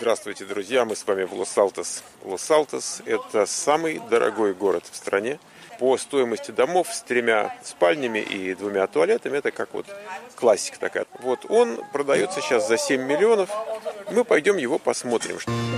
Здравствуйте, друзья! Мы с вами в Лос-Алтос. Лос-Алтос – это самый дорогой город в стране. По стоимости домов с 3 спальнями и 2 туалетами, это как вот классика такая. Вот он продается сейчас за 7 миллионов. Мы пойдем его посмотрим.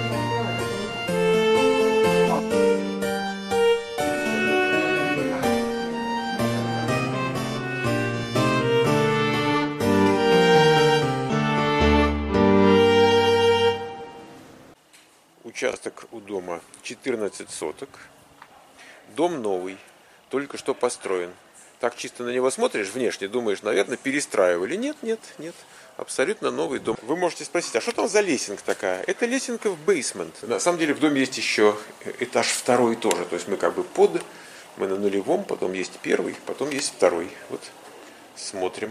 Участок у дома 14 соток. Дом новый, только что построен. Так чисто на него смотришь внешне, думаешь, наверное, перестраивали. Нет. Абсолютно новый дом. Вы можете спросить, а что там за лесенка такая? Это лесенка в бейсмент. На самом деле в доме есть еще этаж второй тоже. То есть мы как бы мы на нулевом, потом есть первый, потом есть второй. Вот смотрим.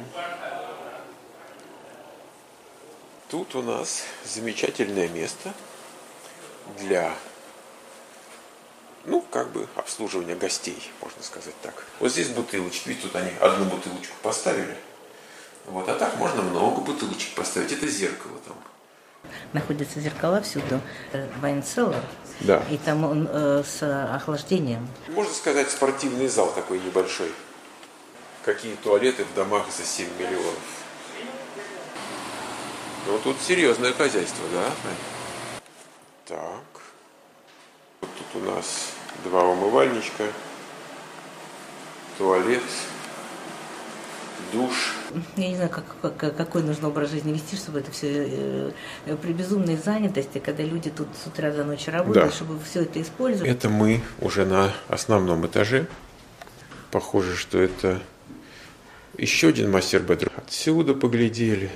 Тут у нас замечательное место для, обслуживания гостей, можно сказать так. Вот здесь бутылочки, видите, тут они одну бутылочку поставили. Вот, а так можно много бутылочек поставить. Это зеркало там. Находятся зеркала всюду. Вайн-селлер. Да. И там он с охлаждением. Можно сказать, спортивный зал такой небольшой. Какие туалеты в домах за 7 миллионов. Ну, тут серьезное хозяйство, да? Так. Вот тут у нас 2 умывальничка, туалет, душ. Я не знаю, какой нужно образ жизни вести, чтобы это все при безумной занятости, когда люди тут с утра до ночи работают, да, чтобы все это использовать. Это мы уже на основном этаже. Похоже, что это еще один мастер-бедрум. Отсюда поглядели.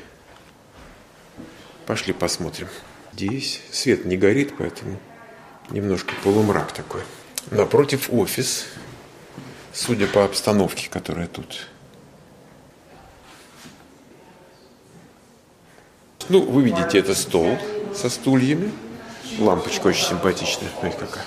Пошли посмотрим. Здесь свет не горит, поэтому немножко полумрак такой. Напротив офис, судя по обстановке, которая тут. Ну, вы видите, это стол со стульями. Лампочка очень симпатичная. Смотрите, какая.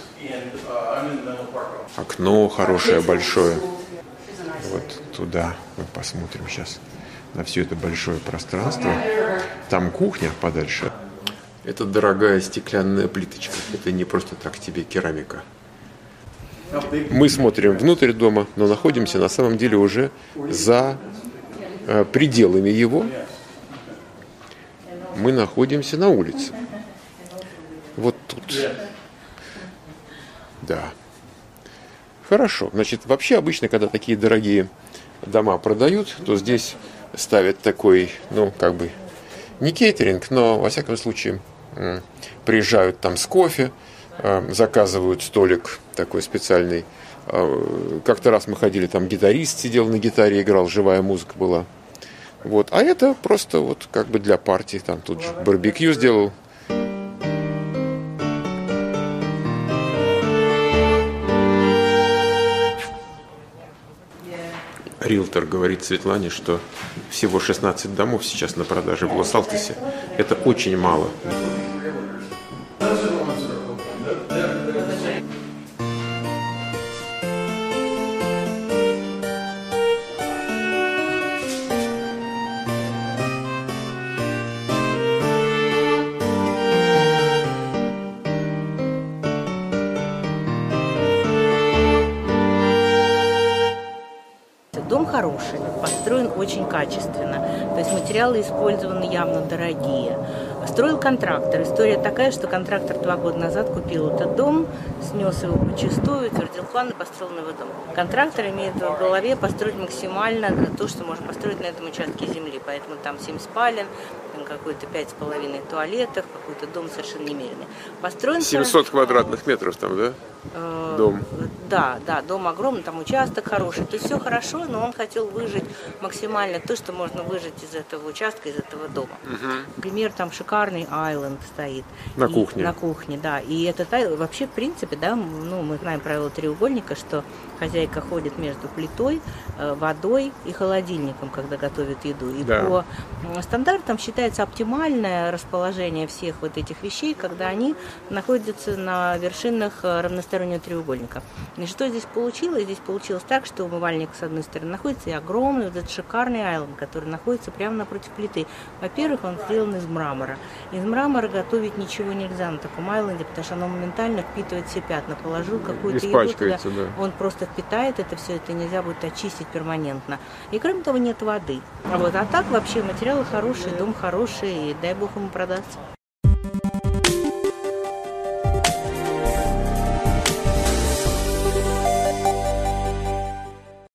Окно хорошее, большое. Вот туда мы посмотрим сейчас на все это большое пространство. Там кухня подальше. Это дорогая стеклянная плиточка. Это не просто так тебе керамика. Мы смотрим внутрь дома, но находимся на самом деле уже за пределами его. Мы находимся на улице. Вот тут. Да. Хорошо. Значит, вообще обычно, когда такие дорогие дома продают, то здесь ставят такой, не кейтеринг, но, во всяком случае, приезжают там с кофе, заказывают столик такой специальный. Как-то раз мы ходили, там гитарист сидел на гитаре, играл, живая музыка была. Вот. А это просто для партии, там тут же барбекю сделал. Риэлтор говорит Светлане, что всего 16 домов сейчас на продаже в Лос-Алтосе. Это очень мало. Дом хороший, построен очень качественно, то есть материалы использованы явно дорогие. Строил контрактор. История такая, что контрактор 2 года назад купил этот дом, снес его почистую, утвердил план и построил новый дом. Контрактор имеет в голове построить максимально то, что можно построить на этом участке земли, поэтому там 7 спален, какой-то 5,5 туалетов, какой-то дом совершенно немеренный. Построен 700 квадратных метров там, да? Дом. Да, дом огромный, там участок хороший. То есть все хорошо, но он хотел выжать максимально то, что можно выжать из этого участка, из этого дома. Угу. Например, там шикарный айленд стоит. На кухне. На кухне, да. И этот айленд, вообще, в принципе, да, мы знаем правило треугольника, что хозяйка ходит между плитой, водой и холодильником, когда готовит еду. И да, по стандартам считается оптимальное расположение всех вот этих вещей, когда они находятся на вершинах равносторонних одностороннего треугольника. И что здесь получилось? Здесь получилось так, что умывальник с одной стороны находится и огромный вот этот шикарный айленд, который находится прямо напротив плиты. Во-первых, он сделан из мрамора. Из мрамора готовить ничего нельзя на таком айленде, потому что оно моментально впитывает все пятна. Положил какую-то еду туда, да. он просто впитает это все, это нельзя будет очистить перманентно. И кроме того, нет воды. А так вообще материалы хорошие, дом хороший, и дай бог ему продаться.